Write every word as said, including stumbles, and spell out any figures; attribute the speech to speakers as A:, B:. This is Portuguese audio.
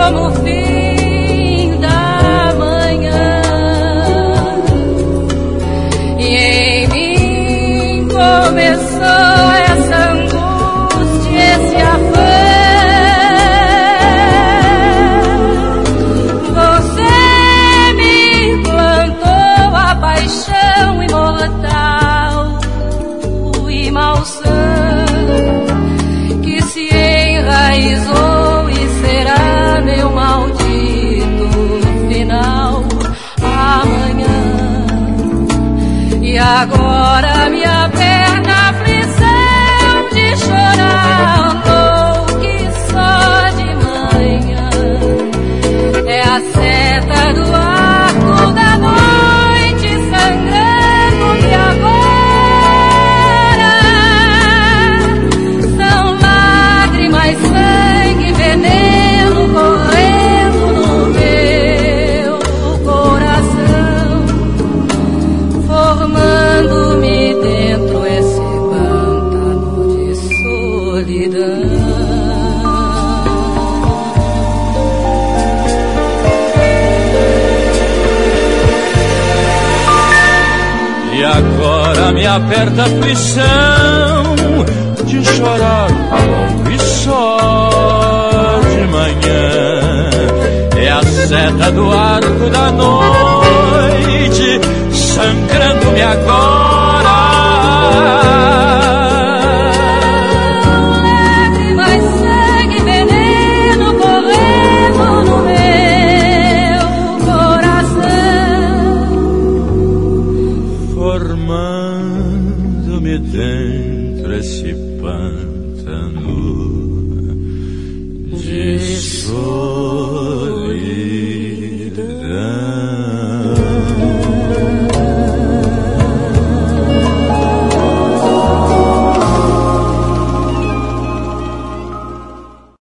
A: como o fim da manhã, e em mim começou essa angústia, esse afã. Você me plantou a paixão imortal, e malsã que se enraizou e será meu maldito final amanhã. E agora me aperta a aflição de chorar louco só de manhã. É a seta do arco da noite sangrando-me agora. São lágrimas, sangue, veneno correndo no meu coração, formando-me dentro esse pântano de solidão.
B: E agora me aperta a aflição de chorar longo e só de manhã. É a seta do arco da noite sangrando-me agora.
A: Lágrimas, sangue, veneno correndo no meu coração,
B: formando-me dentro esse pântano de